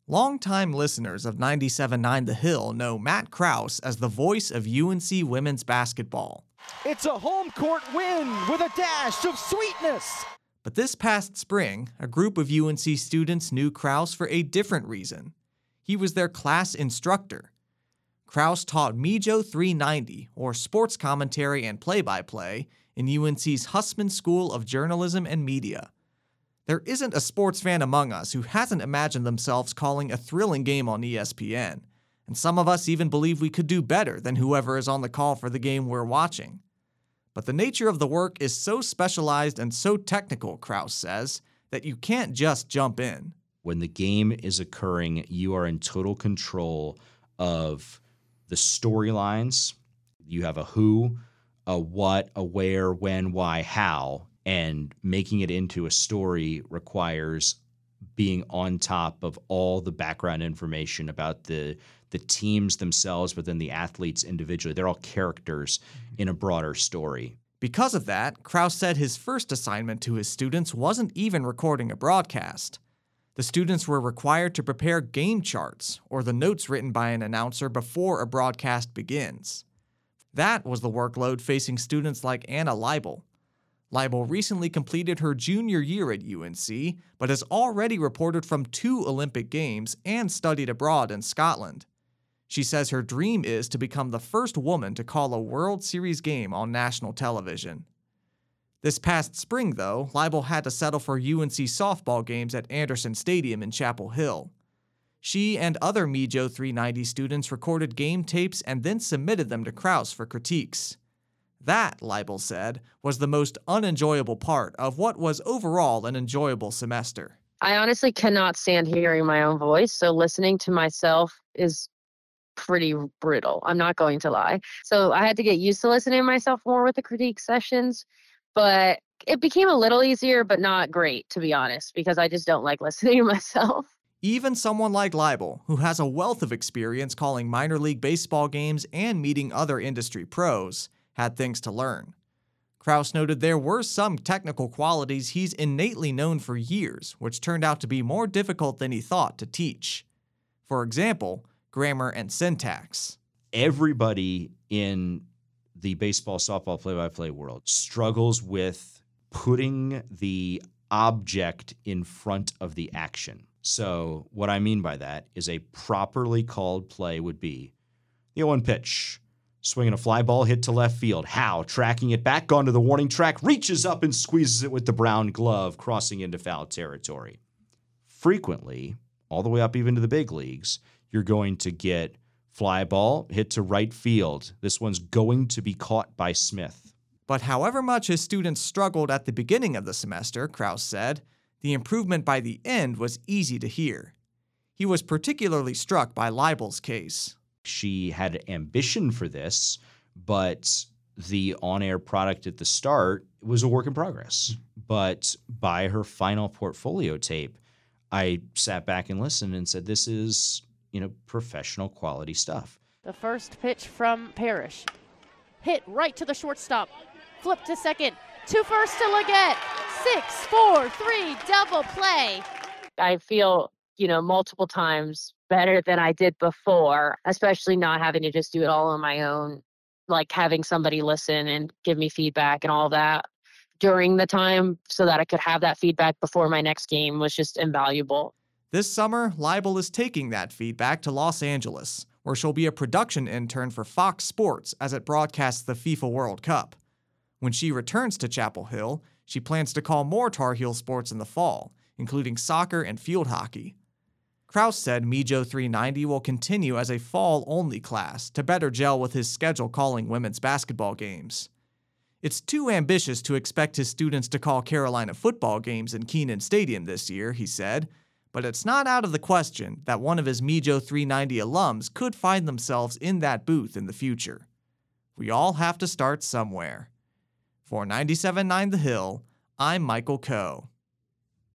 Longtime listeners of 97.9 The Hill know Matt Krause as the voice of UNC women's basketball. It's a home court win with a dash of sweetness. But this past spring, a group of UNC students knew Krause for a different reason. He was their class instructor. Krause taught Mijo 390, or sports commentary and play-by-play, in UNC's Hussman School of Journalism and Media. There isn't a sports fan among us who hasn't imagined themselves calling a thrilling game on ESPN, and some of us even believe we could do better than whoever is on the call for the game we're watching. But the nature of the work is so specialized and so technical, Krause says, that you can't just jump in. When the game is occurring, you are in total control of the storylines. You have a who, a what, a where, when, why, how. And making it into a story requires being on top of all the background information about the teams themselves, but then the athletes individually. They're all characters in a broader story. Because of that, Krause said his first assignment to his students wasn't even recording a broadcast. The students were required to prepare game charts, or the notes written by an announcer before a broadcast begins. That was the workload facing students like Anna Leibel. Leibel recently completed her junior year at UNC, but has already reported from 2 Olympic Games and studied abroad in Scotland. She says her dream is to become the first woman to call a World Series game on national television. This past spring, though, Leibel had to settle for UNC softball games at Anderson Stadium in Chapel Hill. She and other Mijo 390 students recorded game tapes and then submitted them to Krause for critiques. That, Leibel said, was the most unenjoyable part of what was overall an enjoyable semester. I honestly cannot stand hearing my own voice, so listening to myself is pretty brutal. I'm not going to lie. So I had to get used to listening to myself more with the critique sessions, but it became a little easier, but not great, to be honest, because I just don't like listening to myself. Even someone like Leibel, who has a wealth of experience calling minor league baseball games and meeting other industry pros, had things to learn. Krause noted there were some technical qualities he's innately known for years, which turned out to be more difficult than he thought to teach. For example, grammar and syntax. Everybody in the baseball, softball, play-by-play world struggles with putting the object in front of the action. So what I mean by that is a properly called play would be the 0-1 pitch. Swinging a fly ball hit to left field. How? Tracking it back onto the warning track, reaches up and squeezes it with the brown glove, crossing into foul territory. Frequently, all the way up even to the big leagues, you're going to get fly ball hit to right field. This one's going to be caught by Smith. But however much his students struggled at the beginning of the semester, Krause said, the improvement by the end was easy to hear. He was particularly struck by Leibel's case. She had ambition for this, but the on-air product at the start was a work in progress. But by her final portfolio tape, I sat back and listened and said, this is, professional quality stuff. The first pitch from Parrish. Hit right to the shortstop. Flip to second. To first to Leggett. 6-4-3 double play. I feel, multiple times better than I did before, especially not having to just do it all on my own, like having somebody listen and give me feedback and all that during the time so that I could have that feedback before my next game was just invaluable. This summer, Leibel is taking that feedback to Los Angeles, where she'll be a production intern for Fox Sports as it broadcasts the FIFA World Cup. When she returns to Chapel Hill, she plans to call more Tar Heel sports in the fall, including soccer and field hockey. Krause said Mijo 390 will continue as a fall-only class to better gel with his schedule calling women's basketball games. It's too ambitious to expect his students to call Carolina football games in Kenan Stadium this year, he said, but it's not out of the question that one of his Mijo 390 alums could find themselves in that booth in the future. We all have to start somewhere. For 97.9 The Hill, I'm Michael Coe.